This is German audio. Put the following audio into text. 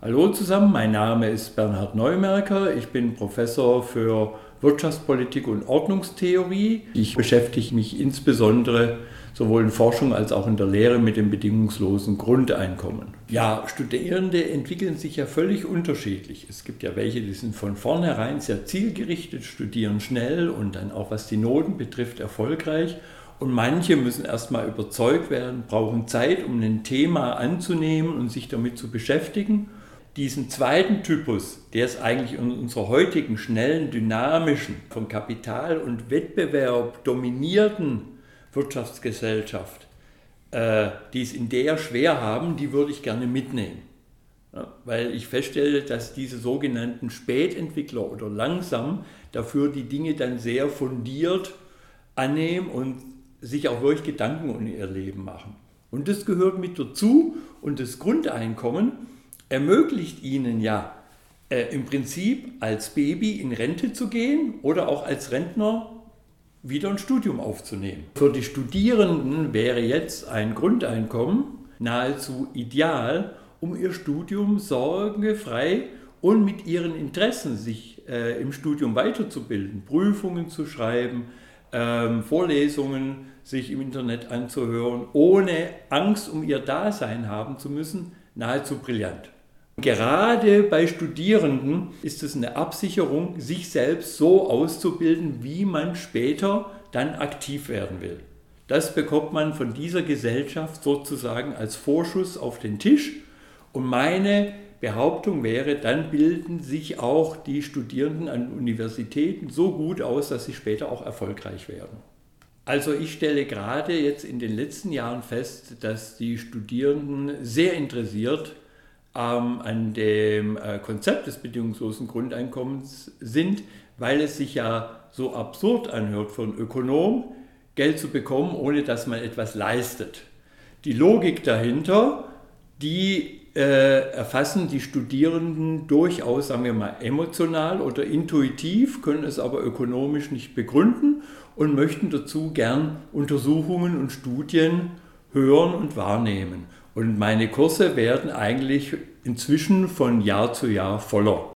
Hallo zusammen, mein Name ist Bernhard Neumerker. Ich bin Professor für Wirtschaftspolitik und Ordnungstheorie. Ich beschäftige mich insbesondere sowohl in Forschung als auch in der Lehre mit dem bedingungslosen Grundeinkommen. Ja, Studierende entwickeln sich ja völlig unterschiedlich. Es gibt ja welche, die sind von vornherein sehr zielgerichtet, studieren schnell und dann auch was die Noten betrifft erfolgreich. Und manche müssen erstmal überzeugt werden, brauchen Zeit, um ein Thema anzunehmen und sich damit zu beschäftigen. Diesen zweiten Typus, der ist eigentlich in unserer heutigen, schnellen, dynamischen, von Kapital und Wettbewerb dominierten Wirtschaftsgesellschaft, die es in der schwer haben, die würde ich gerne mitnehmen. Ja, weil ich feststelle, dass diese sogenannten Spätentwickler oder langsam dafür die Dinge dann sehr fundiert annehmen und sich auch wirklich Gedanken um ihr Leben machen. Und das gehört mit dazu und das Grundeinkommen ermöglicht ihnen ja im Prinzip als Baby in Rente zu gehen oder auch als Rentner wieder ein Studium aufzunehmen. Für die Studierenden wäre jetzt ein Grundeinkommen nahezu ideal, um ihr Studium sorgenfrei und mit ihren Interessen sich im Studium weiterzubilden, Prüfungen zu schreiben, Vorlesungen sich im Internet anzuhören, ohne Angst um ihr Dasein haben zu müssen, nahezu brillant. Gerade bei Studierenden ist es eine Absicherung, sich selbst so auszubilden, wie man später dann aktiv werden will. Das bekommt man von dieser Gesellschaft sozusagen als Vorschuss auf den Tisch. Und meine Behauptung wäre, dann bilden sich auch die Studierenden an Universitäten so gut aus, dass sie später auch erfolgreich werden. Also ich stelle gerade jetzt in den letzten Jahren fest, dass die Studierenden sehr interessiert an dem Konzept des bedingungslosen Grundeinkommens sind, weil es sich ja so absurd anhört, für einen Ökonom Geld zu bekommen, ohne dass man etwas leistet. Die Logik dahinter, die erfassen die Studierenden durchaus, sagen wir mal, emotional oder intuitiv, können es aber ökonomisch nicht begründen und möchten dazu gern Untersuchungen und Studien hören und wahrnehmen. Und meine Kurse werden eigentlich inzwischen von Jahr zu Jahr voller.